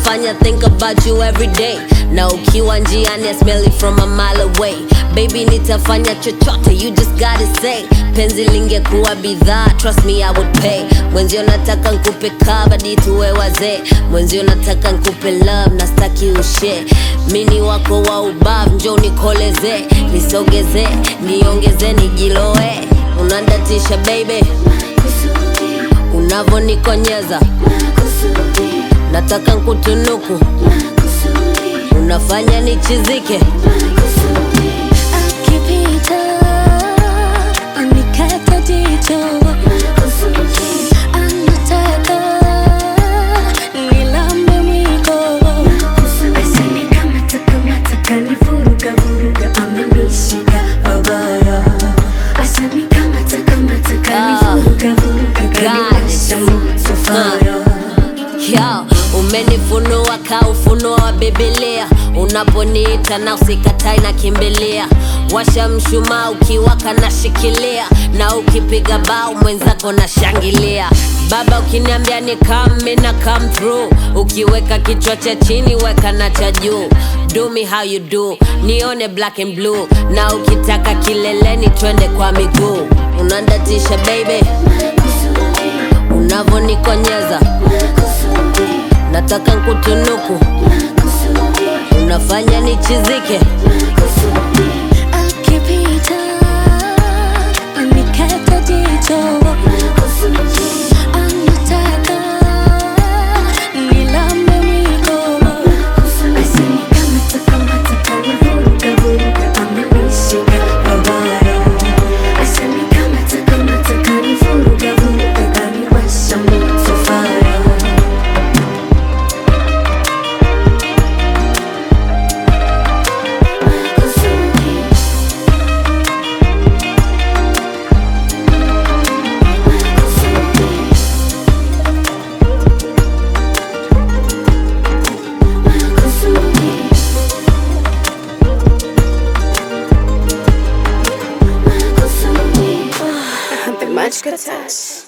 inanifanya think about you every day. Na ukiwa njiani I smell it from a mile away. Baby nitafanya chochote, you just gotta say. Penzi lingekuwa bidhaa, trust me I would pay. Mwenzio nataka nkupe kabadi tuwe wazee. Mwenzio nataka nkupe love na staki ushe. Mini wako wa ubavu njoo nikoleze. Nisogeze, niongeze, nijiloe. Unandatisha baby, unavo nikonyeza. Nataka nkutunuku, unafanya nichizike. Akipita anikata jicho, anataka nilambe mwiko. Asani kamata kamata kanivuruga vuruga, amenishika babaya. Asani kamata kamata kanivuruga vuruga, kaniwasha moto fire. Yo, umenifunua ka ufunuo wa Biblia. Unaponiita na usikatai na kimbilia. Washa mshumaa ukiwaka na shikilia. Na ukipiga bao mwenzako na shangilia. Baba ukiniambia ni come na come through. Ukiweka kichwa cha chini weka na cha juu. Do me how you do, nione black and blue. Na ukitaka kileleni twende kwa miguu. Unandatisha baby, unavo nikonyeza. Nataka nkutunuku, unafanya nichizike. Akipita anikata jicho, anataka nilambe mwiko. Asani kamata kamata kanivuruga vuruga, amenishika babaya. Asani kamata kamata kanivuruga vuruga, kaniwasha moto fire. The Magic Touch.